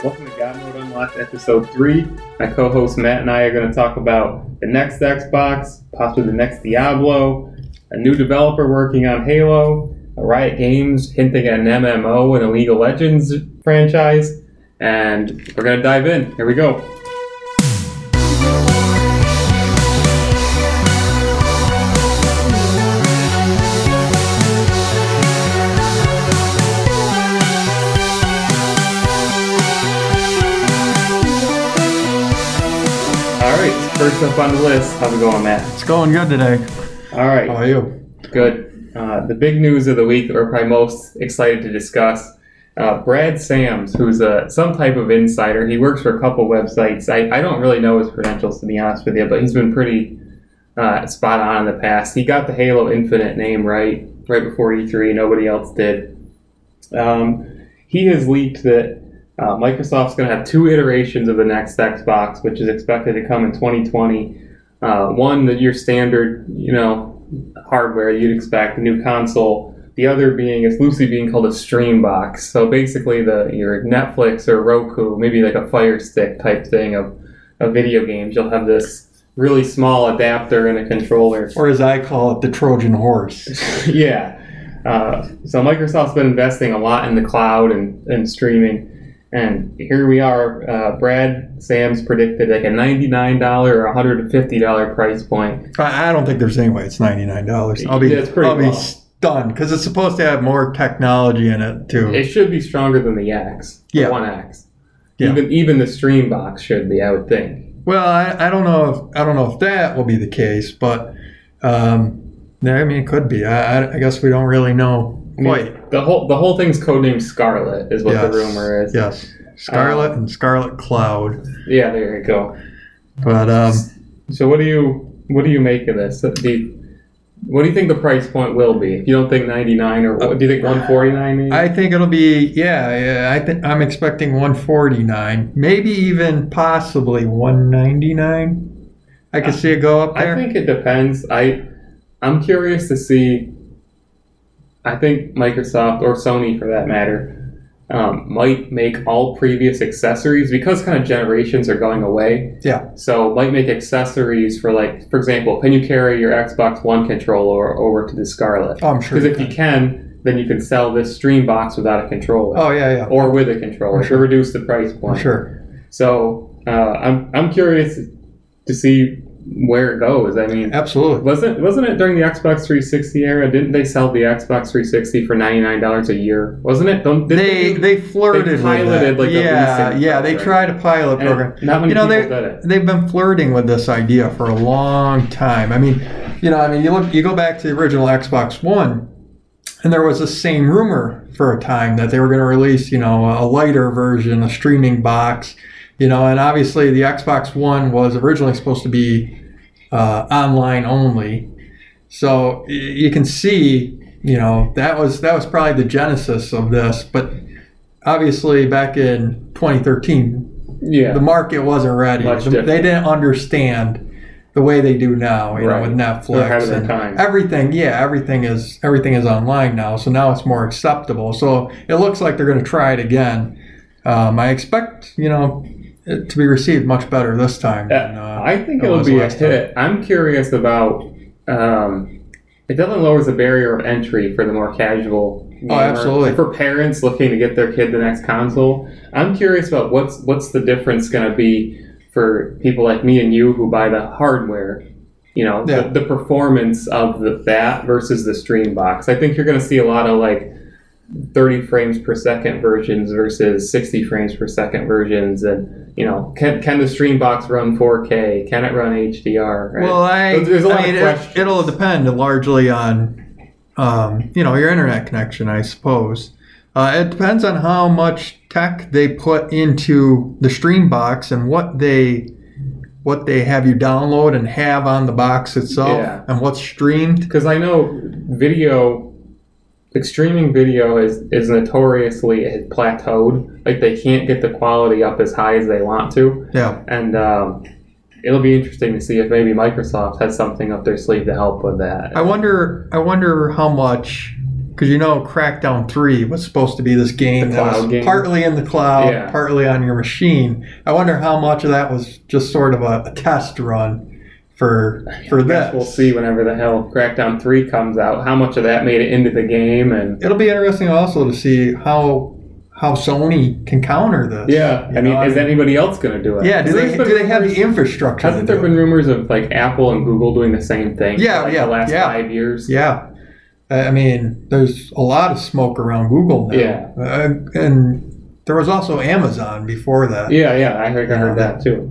Welcome to God Mode Unlocked Episode 3. My co-host Matt and I are going to talk about the next Xbox, possibly the next Diablo, a new developer working on Halo, Riot Games hinting at an MMO and a League of Legends franchise, and we're going to dive in. Here we go. First up on the list, how's it going, Matt? It's going good today. All right. How are you? Good. The big news of the week that we're probably most excited to discuss, Brad Sams, who's some type of insider. He works for a couple websites. I don't really know his credentials, to be honest with you, but he's been pretty spot on in the past. He got the Halo Infinite name right before E3. Nobody else did. He has leaked that Microsoft's going to have two iterations of the next Xbox, which is expected to come in 2020. One, your standard, hardware you'd expect, a new console. The other is loosely being called a stream box. So basically your Netflix or Roku, maybe like a Fire Stick type thing of video games. You'll have this really small adapter and a controller. Or as I call it, the Trojan horse. Yeah. So Microsoft's been investing a lot in the cloud and streaming. And here we are. Brad Sams predicted like a $99 or $150 price point. I don't think there's any way it's $99. I'll be stunned because it's supposed to have more technology in it too. It should be stronger than the X. Yeah. The One X. Yeah. Even the stream box should be, I would think. Well, I don't know if that will be the case, but it could be. I guess we don't really know. Quite. The whole thing's codenamed Scarlet is what the rumor is. Yes, Scarlet and Scarlet Cloud. Yeah, there you go. But so what do you make of this? What do you think the price point will be? If you don't think 99 or do you think 149 maybe? I think it'll be I'm expecting 149, maybe even possibly 199. I could see it go up there. I think it depends. I'm curious to see. I think Microsoft, or Sony for that matter, might make all previous accessories, because kind of generations are going away. Yeah. So might make accessories for, like, for example, can you carry your Xbox One controller over to the Scarlet? Oh, I'm sure. Because if you can, then you can sell this stream box without a controller. Oh, yeah. Or with a controller to reduce the price point. Sure. So I'm curious to see where it goes. I mean, absolutely. Wasn't it during the Xbox 360 era? Didn't they sell the Xbox 360 for $99 a year? Wasn't it? They flirted with that. Like they tried a pilot program. Not many people did it. They've been flirting with this idea for a long time. You go back to the original Xbox One, and there was the same rumor for a time that they were going to release, a lighter version, a streaming box. And obviously the Xbox One was originally supposed to be online only. So you can see, that was probably the genesis of this. But obviously back in 2013, the market wasn't ready. They didn't understand the way they do now, with Netflix and everything. Yeah, everything is online now. So now it's more acceptable. So it looks like they're going to try it again. I expect, it to be received much better this time. I think it'll be a hit. I'm curious about. It definitely lowers the barrier of entry for the more casual gamer. Oh, absolutely. For parents looking to get their kid the next console, I'm curious about what's the difference going to be for people like me and you who buy the hardware. The performance of that versus the stream box. I think you're going to see a lot of 30 frames per second versions versus 60 frames per second versions, and can the stream box run 4K? Can it run HDR? Right? Well, there's a lot of questions. It'll depend largely on your internet connection, I suppose. It depends on how much tech they put into the stream box and what they have you download and have on the box itself, and what's streamed. Because I know streaming video is notoriously plateaued. They can't get the quality up as high as they want to. Yeah. And it'll be interesting to see if maybe Microsoft has something up their sleeve to help with that. I wonder how much because Crackdown 3 was supposed to be this game The that cloud was game. partly in the cloud, Yeah. partly on your machine. I wonder how much of that was just sort of a test run for I this. guess we'll see whenever the hell Crackdown 3 comes out, how much of that made it into the game. And It'll be interesting also to see how Sony can counter this. yeah, You I mean, know, is anybody else going to do it? Yeah, do There's been they have rumors- the infrastructure? Hasn't to there do been it? rumors of like Apple and Google doing the same thing? Yeah, for like yeah, the last yeah. 5 years. Yeah. I mean, there's a lot of smoke around Google now. Yeah. And there was also Amazon before that. Yeah, I heard that too.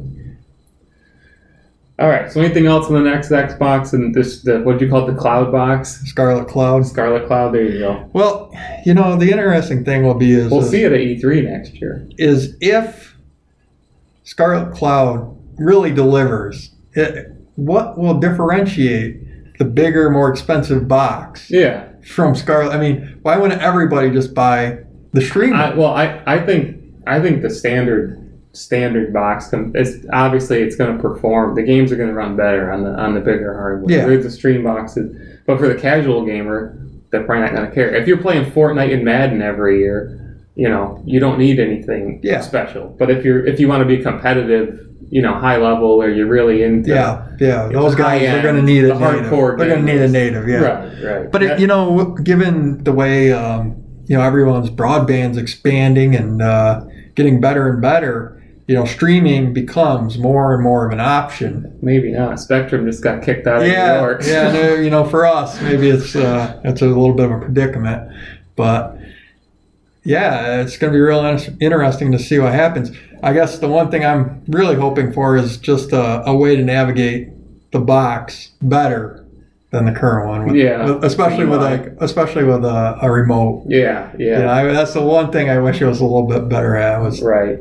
All right. So anything else on the next Xbox and what do you call it, the Cloud Box, Scarlet Cloud. Scarlet Cloud? There you go. Well, the interesting thing will be We'll see it at E3 next year. is if Scarlet Cloud really delivers, what will differentiate the bigger, more expensive box Yeah. from Scarlet? I mean, why wouldn't everybody just buy the streamer? I think the standard box. It's going to perform. The games are going to run better on the bigger hardware. Yeah. There's the stream boxes, but for the casual gamer, they're probably not going to care. If you're playing Fortnite and Madden every year, you don't need anything special. But if you want to be competitive, high level, or you're really into those guys are going to need a native. hardcore They're going to need a native. Yeah. Right. But given the way everyone's broadband's expanding and getting better and better, streaming becomes more and more of an option. Maybe not. Spectrum just got kicked out of New York. Yeah, for us, maybe it's a little bit of a predicament. But yeah, it's going to be real interesting to see what happens. I guess the one thing I'm really hoping for is just a way to navigate the box better than the current one. Especially with a remote. Yeah. That's the one thing I wish it was a little bit better at. Was right.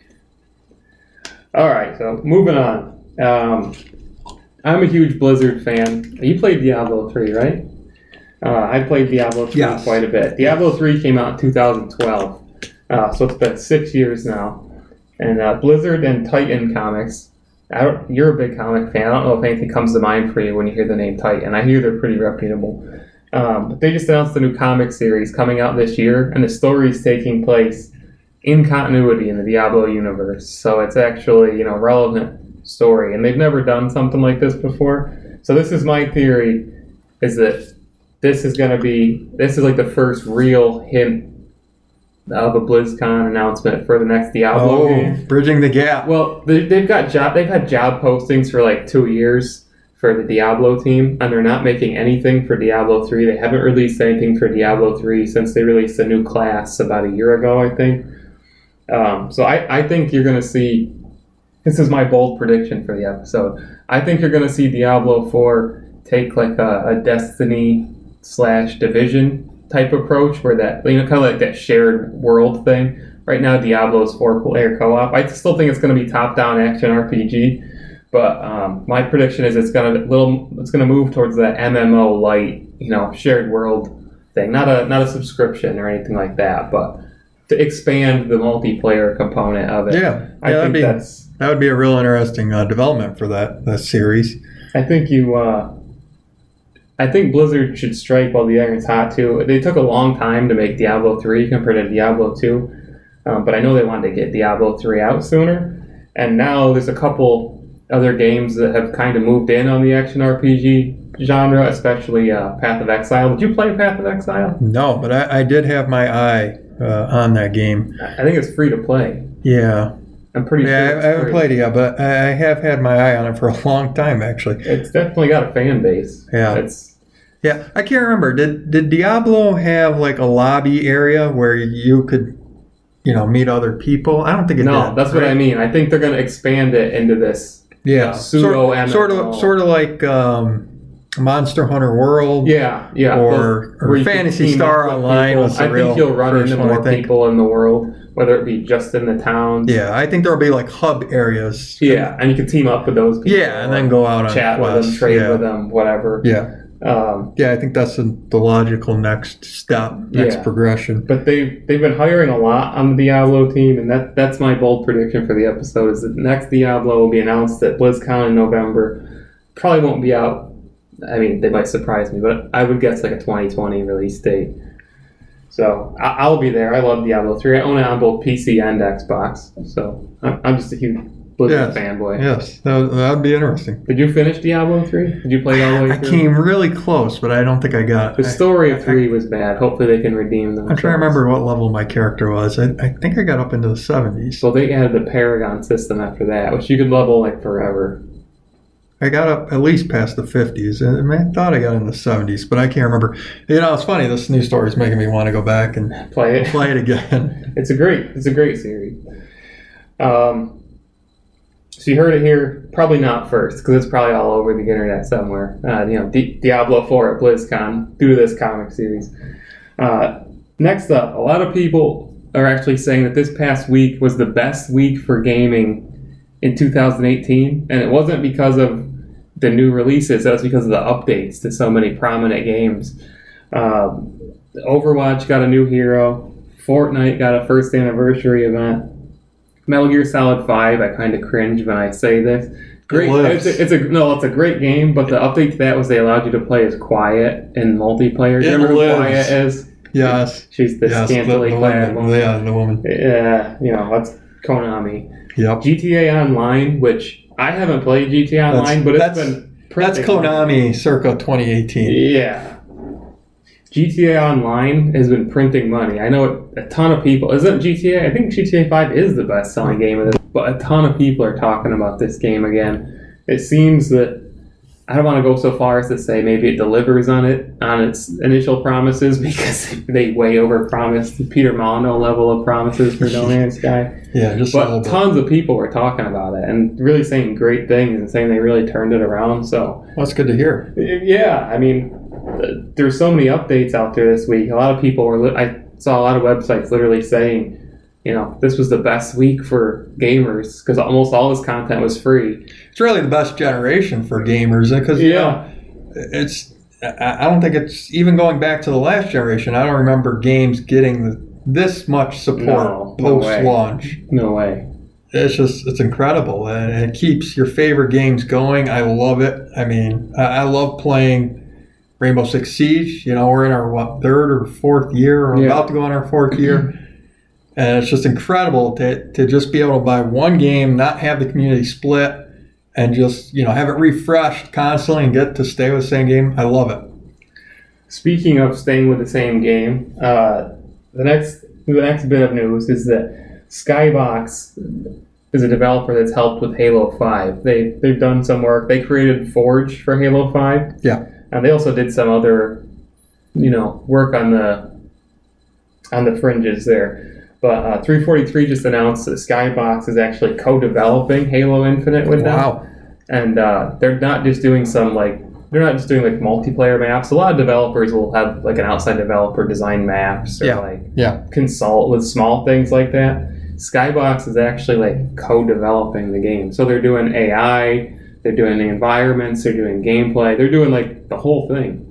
All right, so moving on. I'm a huge Blizzard fan. You played Diablo 3, right? I played Diablo 3 quite a bit. Diablo 3 came out in 2012, so it's been 6 years now. And Blizzard and Titan Comics, you're a big comic fan. I don't know if anything comes to mind for you when you hear the name Titan. I hear they're pretty reputable. But they just announced a new comic series coming out this year, and the story is taking place in continuity in the Diablo universe. So it's actually, relevant story. And they've never done something like this before. So this is my theory, is that this is like the first real hint of a BlizzCon announcement for the next Diablo game. Bridging the gap. Well, they've had job postings for like 2 years for the Diablo team, and they're not making anything for Diablo 3. They haven't released anything for Diablo 3 since they released a new class about a year ago, I think. So I think you're going to see, this is my bold prediction for the episode, I think you're going to see Diablo 4 take like a Destiny/Division type approach, where that, kind of like that shared world thing. Right now, Diablo's 4-player co-op. I still think it's going to be top-down action RPG, but my prediction is it's going to move towards that MMO light, shared world thing. Not a subscription or anything like that, but to expand the multiplayer component of it. Yeah, I think that would be a real interesting development for that series. I think Blizzard should strike while the iron's hot too. They took a long time to make Diablo 3 compared to Diablo 2, but I know they wanted to get Diablo 3 out sooner. And now there's a couple other games that have kind of moved in on the action RPG genre, especially Path of Exile. Did you play Path of Exile? No, but I did have my eye on that game. I think it's free to play. Yeah. I'm pretty sure. I haven't played it yet, but I have had my eye on it for a long time, actually. It's definitely got a fan base. Yeah. Yeah, I can't remember. Did Diablo have like a lobby area where you could, meet other people? I don't think it did. No, that's what I mean. I think they're going to expand it into this pseudo MMO. Sort of like Monster Hunter World. Yeah. Or Phantasy Star Online. Was I think you'll run into more people in the world, whether it be just in the towns. Yeah, I think there'll be like hub areas. Yeah, and you can team up with those people. Yeah, and then go out on chat quests. with them, trade with them, whatever. Yeah. I think that's the logical next step, next progression. But they've been hiring a lot on the Diablo team, and that's my bold prediction for the episode, is that the next Diablo will be announced at BlizzCon in November. Probably won't be out. I mean, they might surprise me, but I would guess like a 2020 release date. So I'll be there. I love Diablo 3. I own it on both PC and Xbox. So I'm just a huge Blizzard fanboy. Yes, that would be interesting. Did you finish Diablo 3? Did you play it all the way through? I came really close, but I don't think I got it. The story of 3 was bad. Hopefully they can redeem them. I'm trying to remember what level my character was. I think I got up into the 70s. Well, they had the Paragon system after that, which you could level like forever. I got up at least past the 50s. I thought I got in the 70s, but I can't remember. It's funny. This new story is making me want to go back and play it again. It's a great series. So you heard it here, probably not first, because it's probably all over the internet somewhere. Diablo 4 at BlizzCon due to this comic series. Next up, a lot of people are actually saying that this past week was the best week for gaming in 2018, and it wasn't because of the new releases, that was because of the updates to so many prominent games. Overwatch got a new hero, Fortnite got a first anniversary event, Metal Gear Solid 5, I kind of cringe when I say this. Great, it's a great game, but the update to that was they allowed you to play as Quiet in multiplayer. Do you remember who Quiet is? Yes. She's the scantily clad woman. Yeah, the woman. Yeah, that's Konami. Yep. GTA Online, which I haven't played GTA Online, but it's been that's Konami circa 2018. Yeah. GTA Online has been printing money. I know a ton of people. Isn't GTA? I think GTA 5 is the best selling game of this, but a ton of people are talking about this game again. It seems that I don't want to go so far as to say maybe it delivers on its initial promises, because they way over promised the Peter Molyneux level of promises for No Man's Sky. Yeah, but tons of people were talking about it and really saying great things and saying they really turned it around. So that's good to hear. Yeah, I mean, there's so many updates out there this week. A lot of people I saw a lot of websites literally saying, this was the best week for gamers because almost all this content was free. It's really the best generation for gamers because it's. I don't think it's even going back to the last generation. I don't remember games getting this much support post-launch. No way. It's incredible, and it keeps your favorite games going. I love it. I mean, I love playing Rainbow Six Siege. We're in our third or fourth year, or about to go on our fourth year. And it's just incredible to just be able to buy one game, not have the community split, and just have it refreshed constantly and get to stay with the same game. I love it. Speaking of staying with the same game, the next bit of news is that Skybox is a developer that's helped with Halo 5. They've done some work. They created Forge for Halo 5. Yeah, and they also did some other work on the fringes there. But 343 just announced that Skybox is actually co-developing Halo Infinite with them. Wow. And they're not just doing multiplayer maps. A lot of developers will have like an outside developer design maps or consult with small things like that. Skybox is actually like co-developing the game. So they're doing AI, they're doing the environments, they're doing gameplay, they're doing like the whole thing.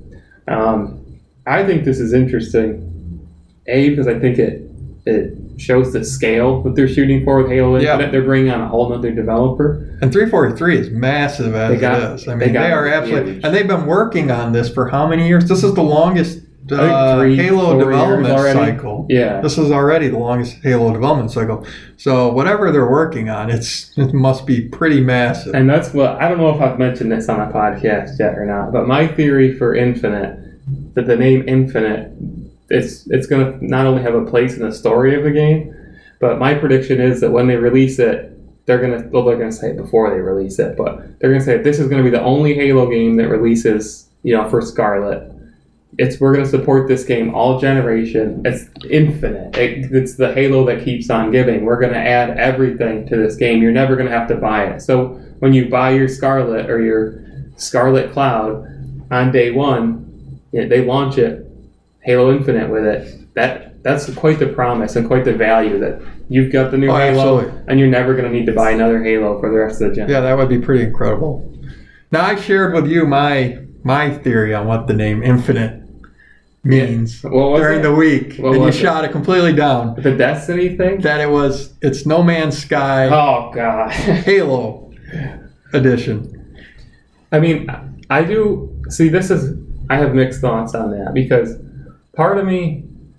I think this is interesting. Because I think it shows the scale that they're shooting for with Halo Infinite. They're bringing on a whole other developer. And 343 is massive as it is. I mean, they are absolutely... And they've been working on this for how many years? This is the longest Halo development cycle. Yeah. This is already the longest Halo development cycle. So whatever they're working on, it must be pretty massive. And that's what... I don't know if I've mentioned this on a podcast yet or not, but my theory for Infinite, that the name Infinite... It's going to not only have a place in the story of the game, but my prediction is that when they release it, they're going to say it before they release it, but they're going to say this is going to be the only Halo game that releases, for Scarlet. We're going to support this game all generation. It's infinite. It's the Halo that keeps on giving. We're going to add everything to this game. You're never going to have to buy it. So when you buy your Scarlet or your Scarlet Cloud on day one, they launch it. Halo Infinite with it. That's quite the promise and quite the value that you've got the new Halo, absolutely. And you're never going to need to buy another Halo for the rest of the gen. Yeah, that would be pretty incredible. Now, I shared with you my theory on what the name Infinite means during the week, and you shot it completely down. The Destiny thing? That it's No Man's Sky. Oh God, Halo edition. I mean, I have mixed thoughts on that because. Part of me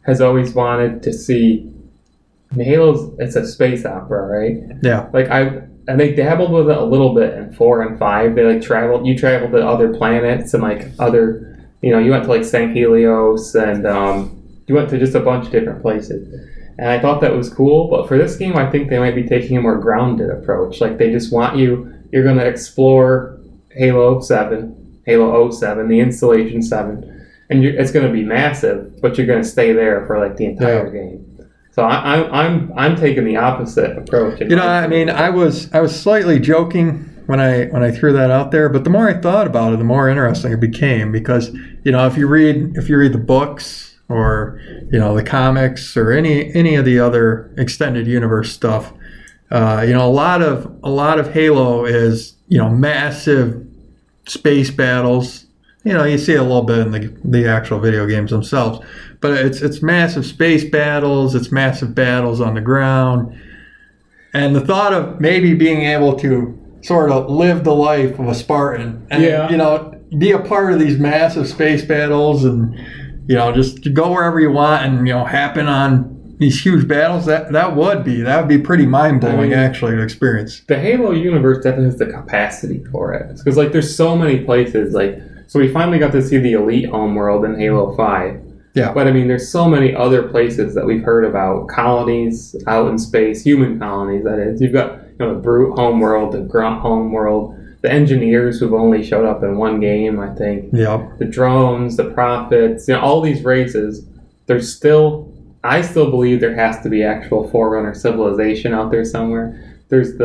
has always wanted to see. I mean, Halo's it's a space opera, right? Yeah. Like and they dabbled with it a little bit in 4 and 5. They traveled to other planets and other, you went to St. Helios and you went to just a bunch of different places. And I thought that was cool, but for this game, I think they might be taking a more grounded approach. They just want you're going to explore Halo 7, Halo 07, the Installation 7, and it's going to be massive, but you're going to stay there for the entire game. So I'm taking the opposite approach. I was slightly joking when I threw that out there, but the more I thought about it, the more interesting it became because if you read the books or the comics or any of the other extended universe stuff, a lot of Halo is massive space battles. You see it a little bit in the actual video games themselves, but it's massive space battles, it's massive battles on the ground, and the thought of maybe being able to sort of live the life of a Spartan and be a part of these massive space battles and just go wherever you want and happen on these huge battles, that would be pretty mind-blowing actually to experience. The Halo universe definitely has the capacity for it because there's so many places so we finally got to see the Elite homeworld in Halo 5. Yeah. But there's so many other places that we've heard about, colonies out in space, human colonies that is. You've got the Brute homeworld, the Grunt homeworld, the engineers who've only showed up in one game, I think. Yeah. The drones, the prophets, all these races. I still believe there has to be actual Forerunner civilization out there somewhere.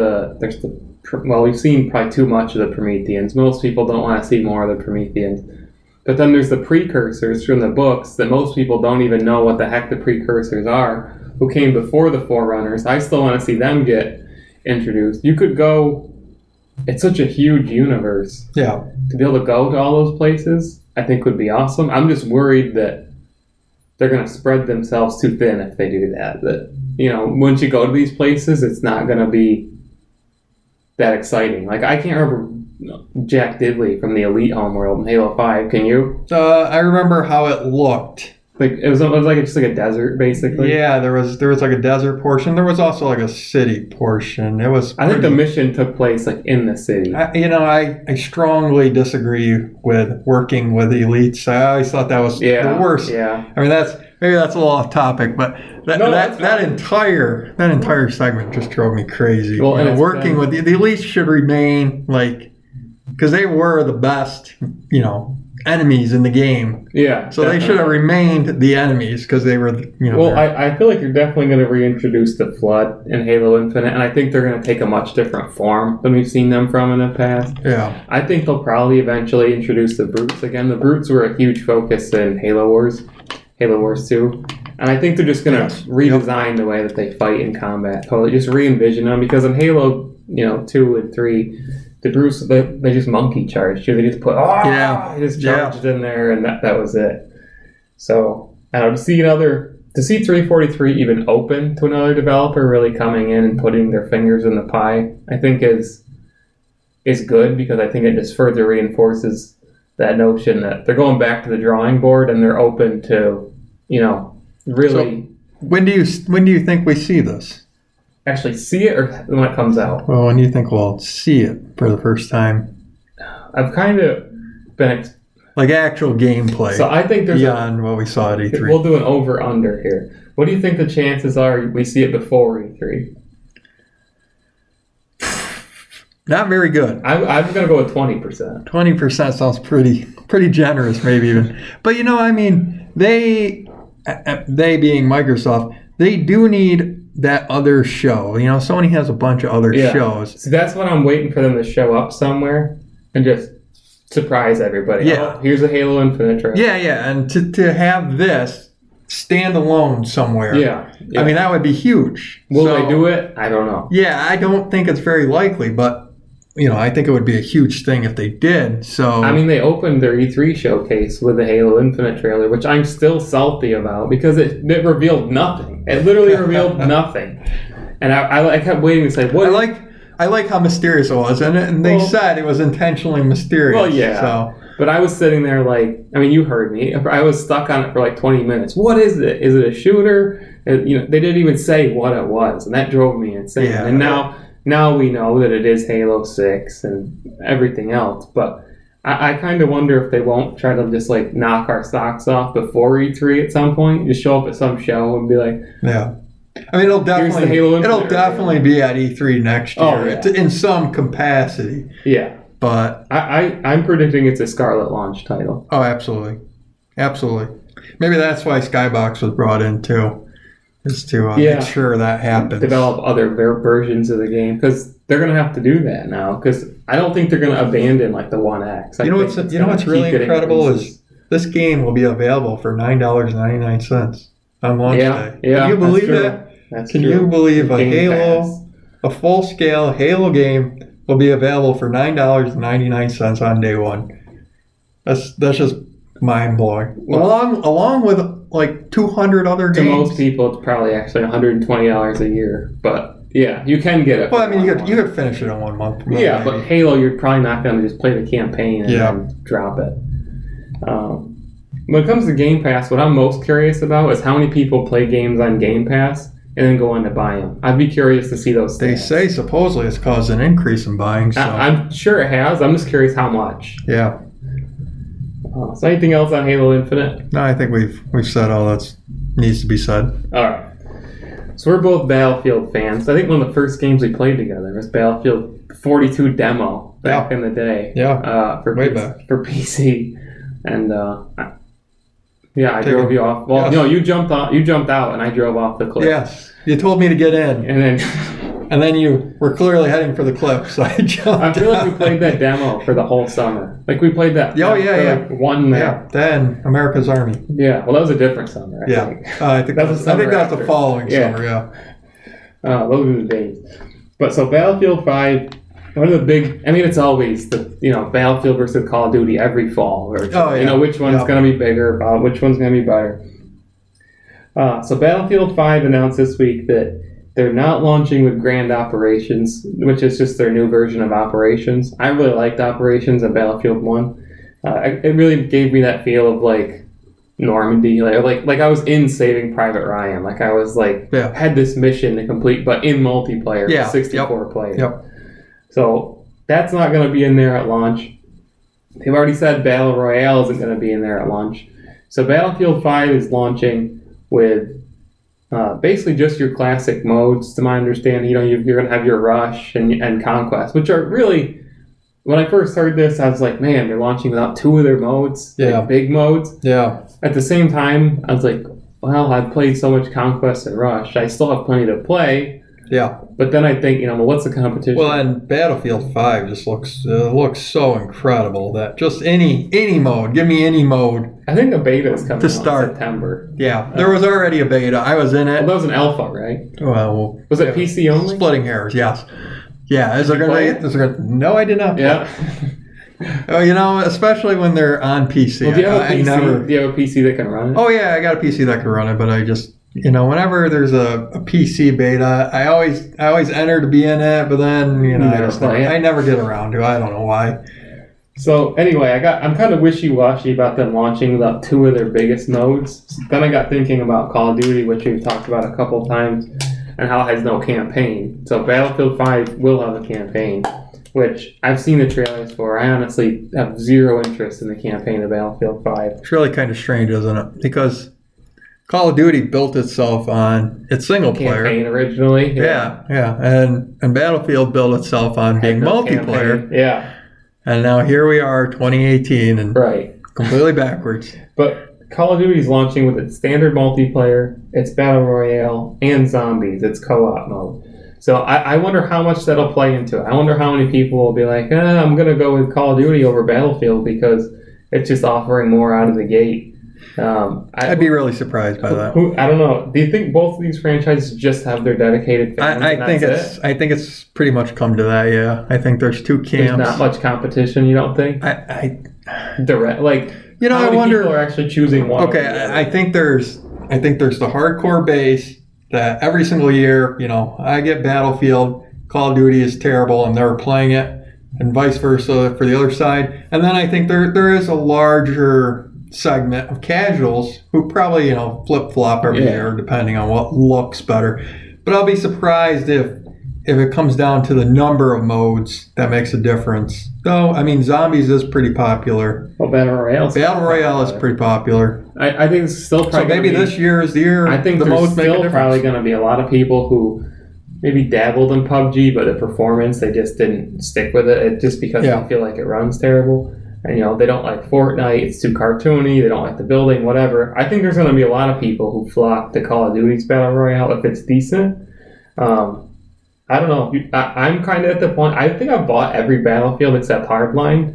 Well, we've seen probably too much of the Prometheans. Most people don't want to see more of the Prometheans. But then there's the precursors from the books that most people don't even know what the heck the precursors are, who came before the Forerunners. I still want to see them get introduced. You could go... It's such a huge universe. Yeah. To be able to go to all those places, I think would be awesome. I'm just worried that they're going to spread themselves too thin if they do that. That, once you go to these places, it's not going to be that exciting. I can't remember Jack Diddley from the Elite homeworld in Halo 5. Can you? I remember how it looked. It was just a desert, basically. Yeah, there was a desert portion. There was also a city portion. I think the mission took place in the city. I strongly disagree with working with elites. I always thought that was the worst. Yeah. Maybe that's a little off topic, but that entire segment just drove me crazy. Well, working with the elites should remain because they were the best, enemies in the game. Yeah. So they should have remained the enemies because they were, Well, I feel like you're definitely going to reintroduce the Flood in Halo Infinite, and I think they're going to take a much different form than we've seen them from in the past. Yeah. I think they'll probably eventually introduce the Brutes again. The Brutes were a huge focus in Halo Wars 2. And I think they're just going to redesign the way that they fight in combat. Totally just re-envision them because in Halo, 2 and 3, the Brutes, they just monkey charged you. They just they just charged in there, and that was it. So, to see 343 even open to another developer really coming in and putting their fingers in the pie, I think is good because I think it just further reinforces that notion that they're going back to the drawing board and they're open to, really. So when do you think we see this? Actually see it, or when it comes out? Well, when do you think we'll see it for the first time? I've kind of been... actual gameplay. So I think there's... Beyond what we saw at E3. We'll do an over-under here. What do you think the chances are we see it before E3? Not very good. I'm going to go with 20%. 20% sounds pretty generous, maybe even. But, they being Microsoft, they do need that other show. Sony has a bunch of other shows. So that's what I'm waiting for them to show up somewhere and just surprise everybody. Yeah. Oh, here's a Halo Infinite trailer. Yeah, and to have this stand alone somewhere. Yeah. I mean, that would be huge. Will they do it? I don't know. Yeah, I don't think it's very likely, but I think it would be a huge thing if they did. So they opened their E3 showcase with the Halo Infinite trailer, which I'm still salty about because it revealed nothing. It literally revealed nothing. And I kept waiting to say, what? I like how mysterious it was, and they said it was intentionally mysterious. Well, yeah. So, But I was sitting there like, I mean, you heard me. I was stuck on it for like 20 minutes. What is it? Is it a shooter? They didn't even say what it was, and that drove me insane. Yeah. And now we know that it is Halo 6 and everything else, but I kind of wonder if they won't try to just like knock our socks off before E3 at some point. Just show up at some show and be like, yeah. I mean, it'll definitely be at E3 next year in some capacity. Yeah. But I'm predicting it's a Scarlet launch title. Oh, absolutely. Maybe that's why Skybox was brought in too. Is to make sure that happens. Develop other versions of the game, because they're going to have to do that now. Because I don't think they're going to abandon like the One X. You know what's really incredible is this game will be available for $9.99 on launch day. Yeah, can you believe that? Can you believe a full scale Halo game will be available for $9.99 on day one? That's just mind blowing. Along with like 200 other games. To most people, it's probably actually $120 a year. But yeah, you can get it. Well, I mean, you could finish it in 1 month. Yeah, maybe. But Halo, you're probably not going to just play the campaign and then drop it. When it comes to Game Pass, what I'm most curious about is how many people play games on Game Pass and then go on to buy them. I'd be curious to see those stats. They say supposedly it's caused an increase in buying. So. I'm sure it has. I'm just curious how much. Yeah. So anything else on Halo Infinite? No, I think we've said all that needs to be said. All right. So we're both Battlefield fans. I think one of the first games we played together was Battlefield 42 demo back in the day. Yeah. For PC. And I drove you off. Well, no, you jumped out, and I drove off the cliff. Yes. You told me to get in. And then you were clearly heading for the cliff, so I jumped. I feel like we played that demo for the whole summer. Like we played that. Like 1 minute. Then America's Army. Yeah. Well, that was a different summer. I think. I think that's the following summer. Yeah. Those were the days. But so Battlefield 5. One of the big, I mean, it's always the Battlefield versus Call of Duty every fall. Which one's going to be bigger, which one's going to be better. So Battlefield 5 announced this week that they're not launching with Grand Operations, which is just their new version of Operations. I really liked Operations in Battlefield 1. It really gave me that feel of like Normandy, like I was in Saving Private Ryan. Like I was had this mission to complete, but in multiplayer, 64 players. Yep. So that's not going to be in there at launch. They've already said Battle Royale isn't going to be in there at launch. So Battlefield 5 is launching with basically just your classic modes, to my understanding. You're going to have your Rush and Conquest, which are really, when I first heard this, I was like, man, they're launching without 2 of their modes, big modes. Yeah. At the same time, I was like, well, I've played so much Conquest and Rush. I still have plenty to play. Yeah. But then I think, what's the competition? Well, and Battlefield 5 just looks so incredible that just any mode, give me any mode. I think a beta is coming to start in September. Yeah, there was already a beta. I was in it. Well, that was an alpha, right? Well, was it PC only? Splitting hairs, yes. Yeah, no, I did not play. Yeah. Especially when they're on PC. Well, do you have a PC that can run it? Oh, yeah, I got a PC that can run it, but I just... whenever there's a PC beta, I always enter to be in it, but then I never get around to it. I don't know why. So anyway, I'm kind of wishy-washy about them launching without 2 of their biggest modes. Then I got thinking about Call of Duty, which we've talked about a couple times, and how it has no campaign. So Battlefield 5 will have a campaign, which I've seen the trailers for. I honestly have zero interest in the campaign of Battlefield 5. It's really kind of strange, isn't it? Because Call of Duty built itself on its single player campaign originally. Yeah. And Battlefield built itself on being multiplayer. Campaign. Yeah. And now here we are, 2018, and completely backwards. But Call of Duty is launching with its standard multiplayer, its Battle Royale, and Zombies, its co-op mode. So I wonder how much that'll play into it. I wonder how many people will be like, I'm going to go with Call of Duty over Battlefield because it's just offering more out of the gate. I'd be really surprised by that. I don't know. Do you think both of these franchises just have their dedicated fans? I think it's pretty much come to that. Yeah, I think there's 2 camps. There's not much competition. You don't think? I wonder. People are actually choosing one. Okay, I think there's the hardcore base that every single year, I get Battlefield, Call of Duty is terrible, and they're playing it. and vice versa for the other side. And then I think there is a larger segment of casuals who probably, flip flop every year depending on what looks better. But I'll be surprised if it comes down to the number of modes that makes a difference. Though, I mean, zombies is pretty popular. Well, Battle Royale is pretty popular. I think it's still probably. So maybe this year is the year. I think the there's modes make a still difference. probably going to be a lot of people who maybe dabbled in PUBG, but the performance, they just didn't stick with it just because they feel like it runs terrible. And, they don't like Fortnite. It's too cartoony. They don't like the building, whatever. I think there's going to be a lot of people who flock to Call of Duty's Battle Royale if it's decent. I don't know. I'm kind of at the point. I think I've bought every Battlefield except Hardline.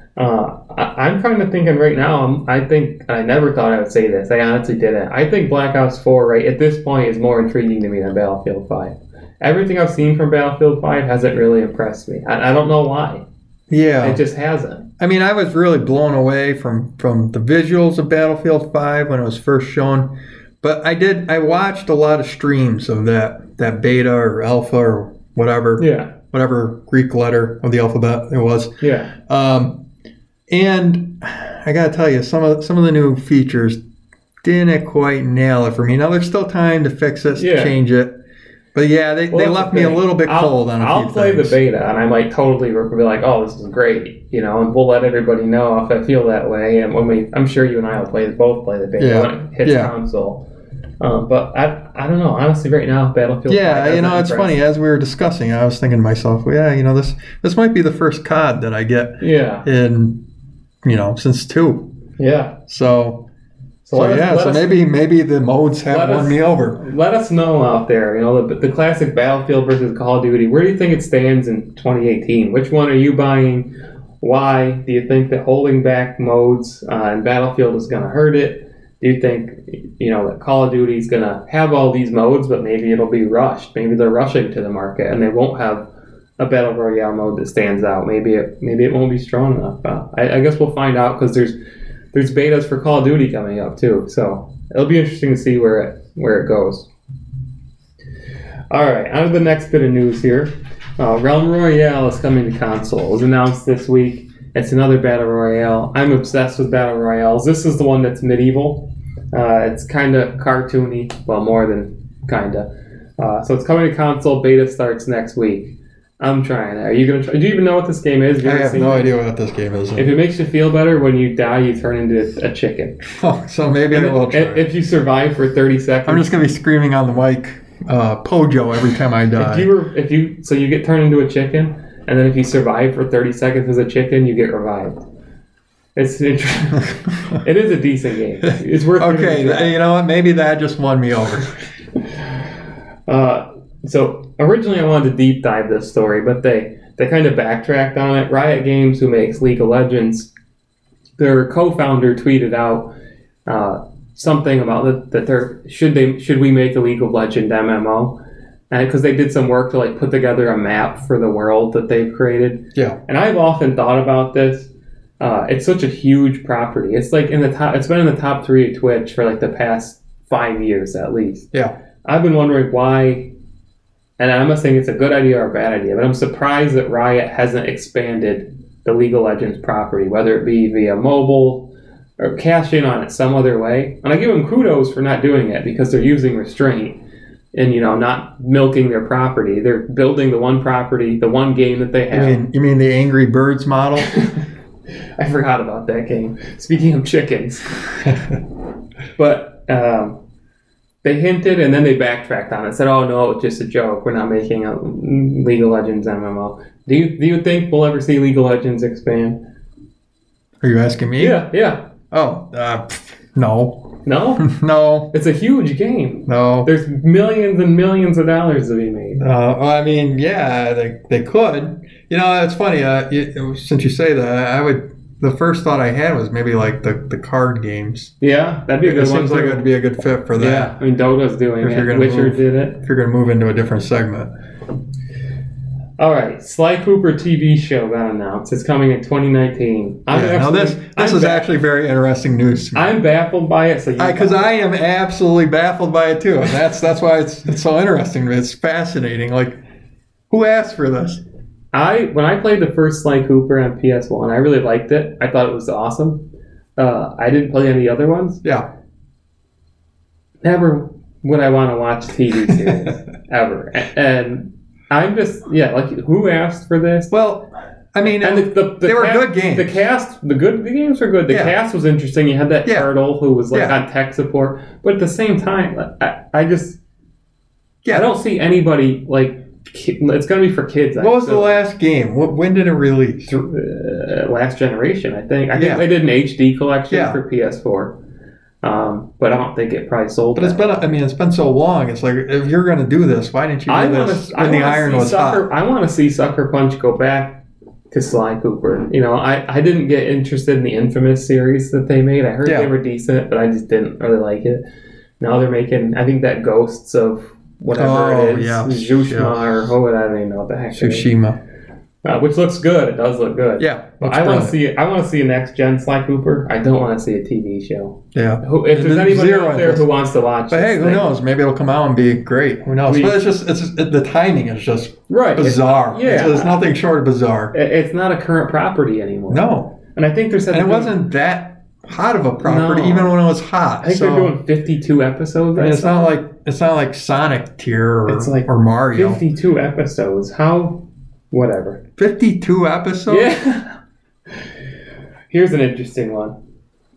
I'm kind of thinking right now. I never thought I would say this. I honestly didn't. I think Black Ops 4 right at this point is more intriguing to me than Battlefield 5. Everything I've seen from Battlefield 5 hasn't really impressed me. I don't know why. Yeah, it just hasn't. I mean, I was really blown away from the visuals of Battlefield 5 when it was first shown. But I watched a lot of streams of that beta or alpha or whatever. Yeah. Whatever Greek letter of the alphabet it was. Yeah. And I gotta tell you, some of the new features didn't quite nail it for me. Now there's still time to fix it, change it. But yeah, they left me a little bit cold on a few things. I'll play the beta, and I might totally be like, "Oh, this is great," and we'll let everybody know if I feel that way. And I'm sure you and I will both play the beta when it hits console. But I don't know. Honestly, right now, Battlefield. Yeah, it's funny. As we were discussing, I was thinking to myself, well, this might be the first COD that I get. In since 2. Yeah. So maybe the modes have won me over. Let us know out there, the classic Battlefield versus Call of Duty. Where do you think it stands in 2018? Which one are you buying? Why? Do you think that holding back modes in Battlefield is going to hurt it? Do you think, that Call of Duty is going to have all these modes, but maybe it'll be rushed? Maybe they're rushing to the market and they won't have a Battle Royale mode that stands out. Maybe it won't be strong enough. I guess we'll find out because there's betas for Call of Duty coming up too, so it'll be interesting to see where it goes. All right, on to the next bit of news here. Realm Royale is coming to console. It was announced this week. It's another Battle Royale. I'm obsessed with Battle Royales. This is the one that's medieval. It's kind of cartoony. Well, more than kind of. So it's coming to console. Beta starts next week. I'm trying it. Are you gonna try? Do you even know what this game is? I have no idea what this game is. If it makes you feel better, when you die, you turn into a chicken. Oh, so maybe I will try. If you survive for 30 seconds, I'm just gonna be screaming on the mic, Pojo, every time I die. So you get turned into a chicken, and then if you survive for 30 seconds as a chicken, you get revived. It's interesting. It is a decent game. It's worth. Okay, you know what? Maybe that just won me over. So originally I wanted to deep dive this story, but they kind of backtracked on it. Riot Games, who makes League of Legends, their co-founder tweeted out something about that should we make a League of Legends MMO, and because they did some work to put together a map for the world that they've created. Yeah. And I've often thought about this. It's such a huge property. It's in the top. It's been in the top 3 of Twitch for the past 5 years at least. Yeah. I've been wondering why. And I'm not saying it's a good idea or a bad idea, but I'm surprised that Riot hasn't expanded the League of Legends property, whether it be via mobile or cash in on it some other way. And I give them kudos for not doing it because they're using restraint and, not milking their property. They're building the one property, the one game that they have. You mean the Angry Birds model? I forgot about that game. Speaking of chickens. But, they hinted and then they backtracked on it. Said, "Oh no, it's just a joke. We're not making a League of Legends MMO." Do you think we'll ever see League of Legends expand? Are you asking me? Yeah. Oh, no. No? No. It's a huge game. No. There's millions and millions of dollars to be made. They could. It's funny. Since you say that, the first thought I had was maybe the card games. Yeah, that'd be a good one. It seems like it would be a good fit for that. Yeah, I mean, Dota's doing it. Witcher did it. If you're going to move into a different segment. All right, Sly Cooper TV show got announced. It's coming in 2019. This is actually very interesting news to me. I'm baffled by it. Because I am absolutely baffled by it too, and that's why it's so interesting. It's fascinating. Who asked for this? When I played the first Sly Cooper on PS1, I really liked it. I thought it was awesome. I didn't play any other ones. Yeah. Never would I want to watch a TV series ever. And I'm just like, who asked for this? Well, I mean, and they were good games. The games were good. The cast was interesting. You had that turtle who was on tech support, but at the same time, I don't see anybody like. It's going to be for kids. What was the last game? When did it release? Last generation, I think. I think they did an HD collection for PS4. But I don't think it probably sold. But it's been so long. It's like, if you're going to do this, why didn't you do this when the iron was hot? I want to see Sucker Punch go back to Sly Cooper. I didn't get interested in the Infamous series that they made. I heard they were decent, but I just didn't really like it. Now they're making, I think that Ghosts of whatever it is, Tsushima or I don't even know what the heck Tsushima. Which looks good. It does look good. Yeah, I want to see. I want to see a next gen Sly Cooper. I don't want to see a TV show. Yeah. If there's anybody out there who wants to watch, but hey, who knows? Maybe it'll come out and be great. Who knows? But the timing is just bizarre. It's nothing short of bizarre. It's not a current property anymore. No. And I think there's. And it wasn't that hot of a property, even when it was hot. I think they're doing 52 episodes. I mean, it's not like Sonic tier or Mario. 52 episodes. How? Whatever. 52 episodes? Yeah. Here's an interesting one.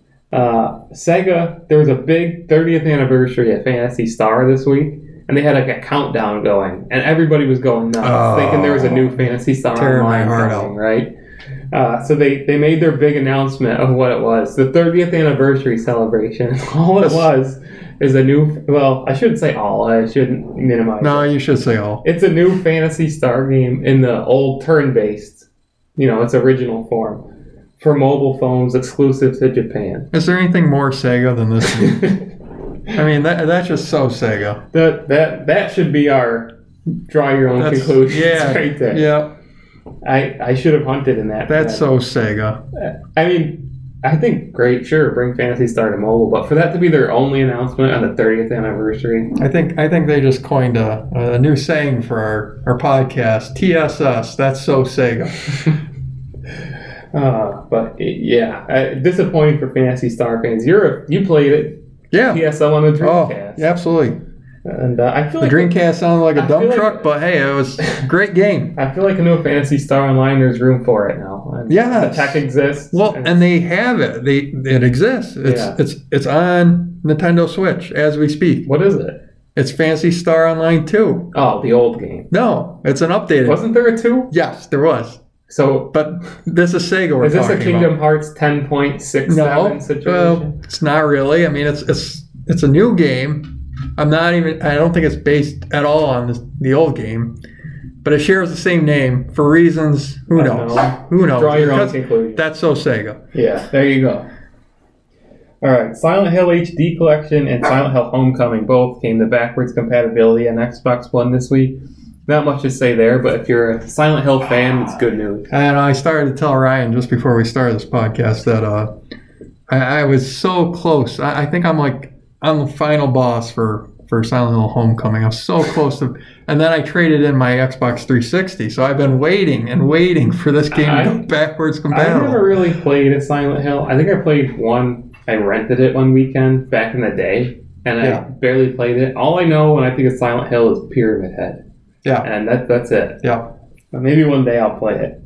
Sega, there was a big 30th anniversary of Phantasy Star this week, and they had like a countdown going, and everybody was going nuts, thinking there was a new Phantasy Star online coming, right? So they made their big announcement of what it was. The 30th anniversary celebration. All it was is a new, well, I shouldn't say all. I shouldn't minimize No, it. You should say all. It's a new Phantasy Star game in the old turn-based, its original form, for mobile phones exclusive to Japan. Is there anything more Sega than this game? I mean, that's just so Sega. That should be our draw your own conclusions right there. Yeah. I should have hunted in that. That's so Sega. I mean, I think great, sure, bring Phantasy Star to mobile, but for that to be their only announcement on the 30th anniversary, I think they just coined a new saying for our podcast. TSS. That's so Sega. But disappointing for Phantasy Star fans. You played it. Yeah. PSO on the Dreamcast. Oh, absolutely. And I feel the like Dreamcast sounded like a dump truck, but hey, it was a great game. I feel like a new Phantasy Star Online, there's room for it now. Yeah, the tech exists. Well, and they have it. It exists. It's on Nintendo Switch as we speak. What is it? It's Phantasy Star Online 2. Oh, the old game. No, it's an updated. Wasn't there a 2? Yes, there was. So, but this is Sega. Is this a Kingdom Hearts 10.67 situation? Well, it's not really. I mean, it's a new game. I don't think it's based at all on the old game, but it shares the same name for reasons. Who knows? Who knows? Draw your own conclusion. That's so Sega. Yeah, there you go. All right, Silent Hill HD Collection and Silent Hill Homecoming both came to backwards compatibility on Xbox One this week. Not much to say there, but if you're a Silent Hill fan, it's good news. And I started to tell Ryan just before we started this podcast that I was so close. I think I'm like on the final boss for Silent Hill Homecoming. I'm so close to, and then I traded in my Xbox 360. So I've been waiting for this game to go backwards compatible. I never really played a Silent Hill. I think I played one. I rented it one weekend back in the day, and I barely played it. All I know when I think of Silent Hill is Pyramid Head. Yeah, and that's it. Yeah, but maybe one day I'll play it.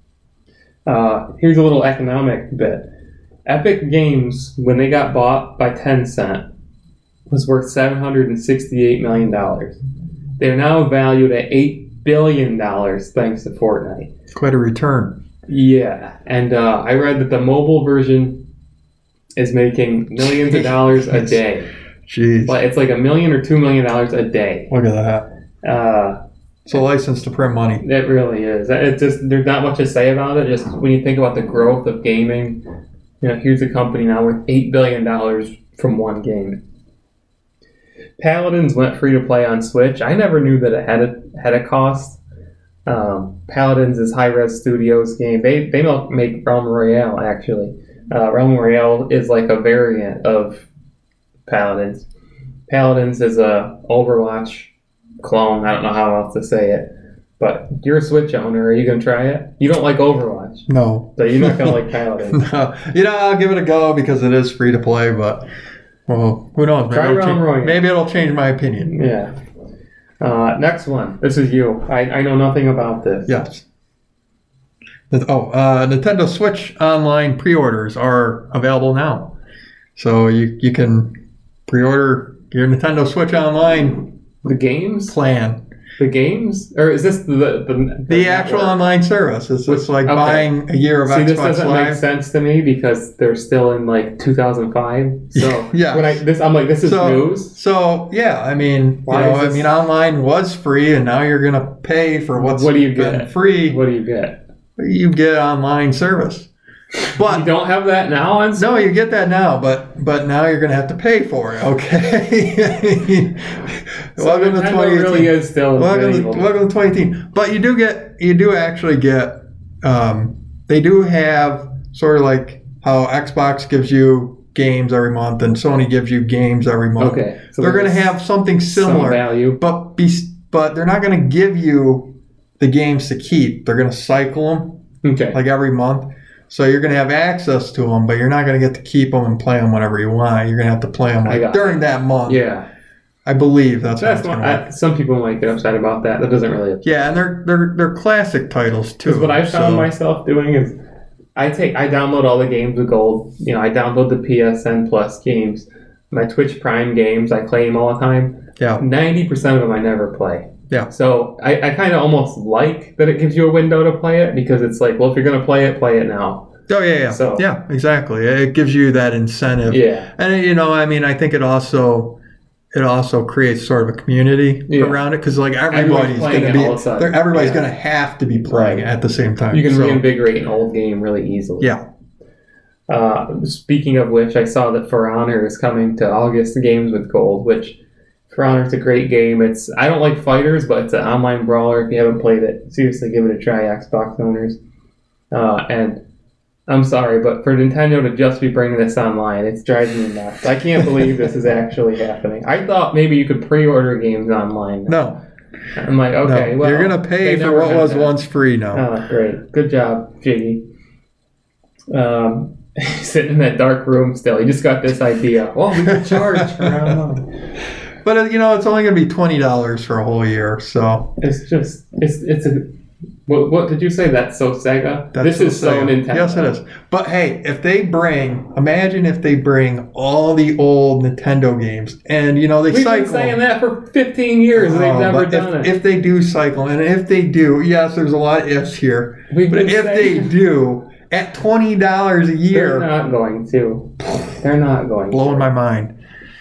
Here's a little economic bit. Epic Games, when they got bought by Tencent, was worth $768 million. They're now valued at $8 billion thanks to Fortnite. Quite a return. Yeah, and I read that the mobile version is making millions of dollars a day. Jeez. But it's like $1 million or $2 million a day. Look at that. It's a license to print money. It really is. It's just, there's not much to say about it. Just when you think about the growth of gaming, here's a company now worth $8 billion from one game. Paladins went free to play on Switch. I never knew that it had a cost. Paladins is Hi-Rez Studios game. They make Realm Royale, actually. Realm Royale is like a variant of Paladins. Paladins is a Overwatch clone. I don't know how else to say it. But you're a Switch owner. Are you going to try it? You don't like Overwatch. No. So you're not going to like Paladin. No. I'll give it a go because it is free to play, but, well, who knows? Try Realm Royale. Maybe it'll change my opinion. Yeah. Next one. This is you. I know nothing about this. Yes. Nintendo Switch online pre-orders are available now. So you can pre-order your Nintendo Switch online The games? plan. The games? Or is this the actual network? online service? It's just like Okay. buying a year of See, Xbox this doesn't Live. make sense to me because they're still in like 2005. So Yeah. when I'm like, this is news. So yeah, I mean, Why is this- online was free, and now you're gonna pay for what's What do you been get? free. What do you get? You get online service, You but don't have that now on no, you get that now, but now you're gonna have to pay for it. Okay. So Welcome to Nintendo 2018. really is still Welcome medieval. to 2018. But you do actually get. They do have sort of like how Xbox gives you games every month and Sony gives you games every month. Okay. So They're going to there's have something some similar, value. but they're not going to give you the games to keep. They're going to cycle them Okay. like every month. So you're going to have access to them, but you're not going to get to keep them and play them whenever you want. You're going to have to play them during that month. Yeah. I believe that's That's how it's going to work. some people might get upset about that. That doesn't really. Yeah, and they're classic titles too. Because what I found so- myself doing is I download all the games with gold. I download the PSN Plus games, my Twitch Prime games. I claim all the time. Yeah. 90% of them I never play. Yeah. So I kind of almost like that it gives you a window to play it because it's like, well, if you're going to play it now. Oh yeah. So- yeah, exactly. It gives you that incentive. Yeah. And I think it also creates sort of a community around it because like everybody's playing going to it all of a sudden. everybody's Yeah. going to have to be playing Right. at the same time. You can So, reinvigorate an old game really easily. Yeah. Speaking of which, I saw that For Honor is coming to August games with gold, which For Honor is a great game. I don't like fighters, but it's an online brawler. If you haven't played it, seriously give it a try, Xbox owners. And I'm sorry, but for Nintendo to just be bringing this online, it's driving me nuts. I can't believe this is actually happening. I thought maybe you could pre-order games online. No. I'm like, okay, No. well, You're going to pay they for never what had was that. once free now. Oh, great. Good job, Jiggy. He's sitting in that dark room still. He just got this idea. Well, we can charge for online. But it's only going to be $20 for a whole year. So It's a. What did you say? That's so Sega? That's This is so Sega. Nintendo. Yes, it is. But hey, imagine if they bring all the old Nintendo games, and they We've cycle. been saying that for 15 years. They've never but done it. If they do cycle, and if they do, yes, there's a lot of ifs here. We've But been if they saying- do, at $20 a They're year, not going to. They're not going to. blowing my mind.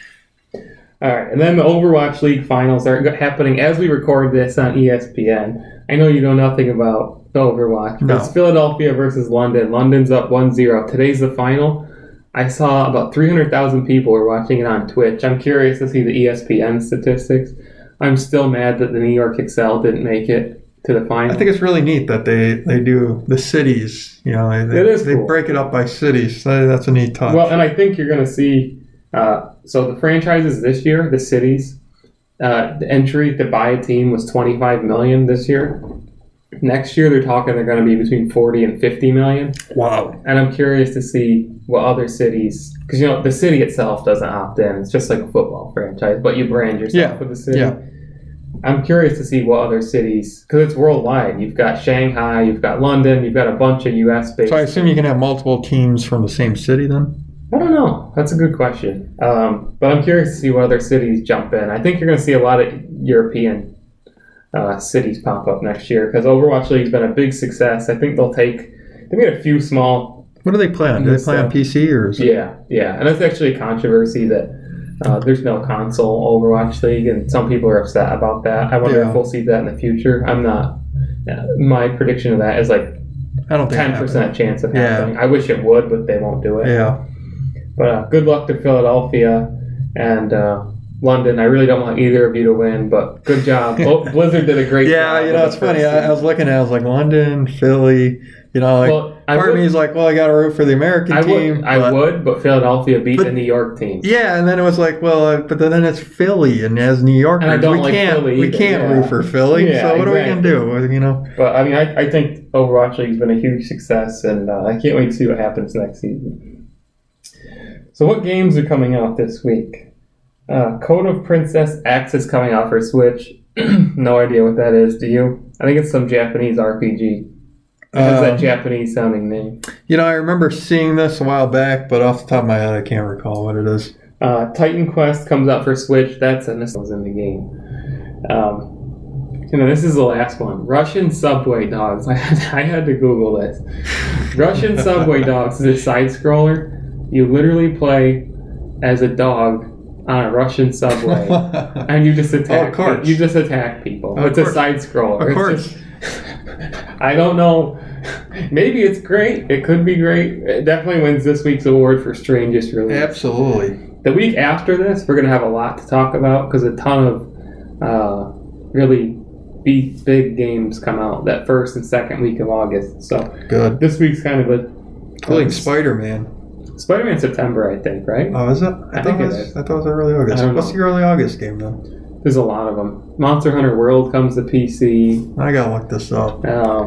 All right, and then the Overwatch League finals are happening as we record this on ESPN. I know you know nothing about Overwatch, but No. it's Philadelphia versus London. London's up 1-0. Today's the final. I saw about 300,000 people were watching it on Twitch. I'm curious to see the ESPN statistics. I'm still mad that the New York Excel didn't make it to the final. I think it's really neat that they do the cities. They cool. break it up by cities. So that's a neat touch. Well, and I think you're going to see. So the franchises this year, the cities, the entry to buy a team was $25 million this year. Next year, they're talking they're going to be between $40 and $50 million. wow. And I'm curious to see what other cities, because the city itself doesn't opt in. It's just like a football franchise, but you brand yourself with the city. Yeah. I'm curious to see what other cities, because it's worldwide. You've got Shanghai, you've got London, you've got a bunch of U.S. based. So I assume you can have multiple teams from the same city then? I don't know. That's a good question. But I'm curious to see what other cities jump in. I think you're going to see a lot of European cities pop up next year because Overwatch League's been a big success. I think they made a few small. What do they play on? Do they play on PC or is it? Yeah. And that's actually a controversy that there's no console Overwatch League, and some people are upset about that. I wonder if we'll see that in the future. I'm not. My prediction of that is like I don't think 10% chance of Yeah. happening. I wish it would, but they won't do it. Yeah. But good luck to Philadelphia, and London. I really don't want either of you to win, but good job. Blizzard did a great job. Yeah, it's funny. I was looking at it, I was like, London, Philly, part of me is like, well, I got to root for the American team. I would, but Philadelphia beat the New York team. Yeah, and then it was like, well, but then it's Philly, and as New Yorkers, and I don't like Philly we can't root for Philly, so what are we going to do, But, I mean, I think Overwatch League's been a huge success, and I can't wait to see what happens next season. So what games are coming out this week? Code of Princess X is coming out for Switch. No idea what that is. Do you? I think it's some Japanese RPG. It has that Japanese-sounding name. I remember seeing this a while back, but off the top of my head, I can't recall what it is. Titan Quest comes out for Switch. That's in the game. This is the last one. Russian Subway Dogs. I had to Google this. Russian Subway Dogs is a side-scroller. You literally play as a dog on a Russian subway, and you just attack. You just attack people. It's a side scroller. Of course. I don't know. Maybe it's great. It could be great. It definitely wins this week's award for strangest release. Absolutely. The week after this, we're going to have a lot to talk about because a ton of really big games come out that first and second week of August. So good. This week's kind of like Spider-Man. Spider-Man September, I think, right? Oh, is it? I think it is. I thought it was early August. What's the early August game, then? There's a lot of them. Monster Hunter World comes to PC. I gotta look this up.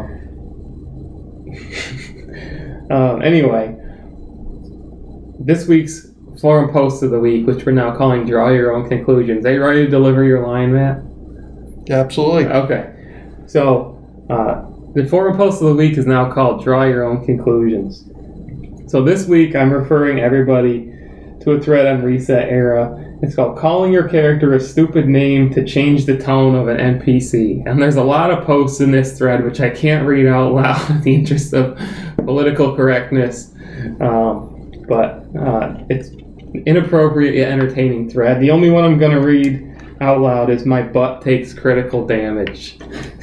Anyway, this week's forum post of the week, which we're now calling Draw Your Own Conclusions. Are you ready to deliver your line, Matt? Yeah, absolutely. Okay. So, the forum post of the week is now called Draw Your Own Conclusions. So this week, I'm referring everybody to a thread on Reset Era. It's called Calling Your Character a Stupid Name to Change the Tone of an NPC. And there's a lot of posts in this thread, which I can't read out loud in the interest of political correctness. But it's an inappropriate yet entertaining thread. The only one I'm going to read out loud is My Butt Takes Critical Damage.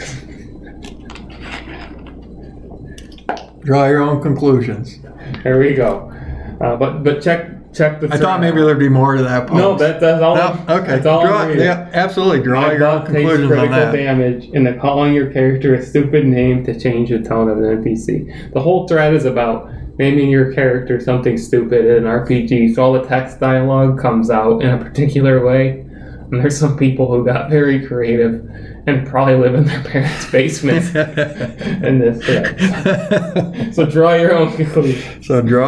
Draw your own conclusions. There we go. But check the. I thought maybe there'd be more to that post. No, that's all. No, okay. That's all. Absolutely. Draw your own conclusions on that. Damage in the calling your character a stupid name to change the tone of an NPC. The whole thread is about naming your character something stupid in an RPG, so all the text dialogue comes out in a particular way. And there's some people who got very creative and probably live in their parents' basements in this thread. So draw your own conclusion.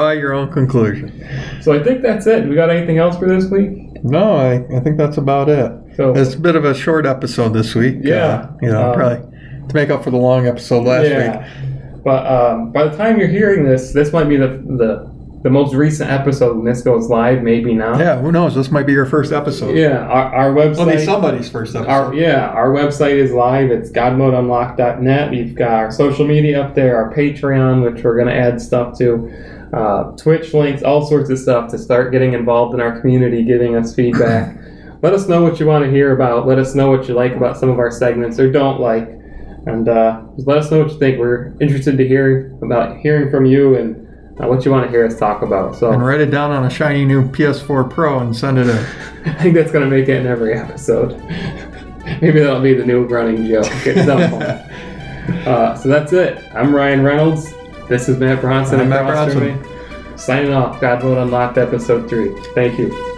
So I think that's it. We got anything else for this week? No, I think that's about it. So it's a bit of a short episode this week. Yeah. Probably to make up for the long episode last week. But by the time you're hearing this might be the most recent episode when this goes live, maybe not. Yeah, who knows? This might be your first episode. Yeah, our website. It'll be somebody's first episode. Our website is live. It's godmodeunlocked.net. We've got our social media up there, our Patreon, which we're going to add stuff to, Twitch links, all sorts of stuff to start getting involved in our community, giving us feedback. Let us know what you want to hear about. Let us know what you like about some of our segments or don't like. And just let us know what you think. We're interested to hearing from you and what you want to hear us talk about. So, and write it down on a shiny new PS4 Pro and send it in. I think that's going to make it in every episode. Maybe that'll be the new running joke at some point. So that's it. I'm Ryan Reynolds. This is Matt Bronson. I'm Matt Bronson. Signing off. God Mode Unlocked, Episode 3. Thank you.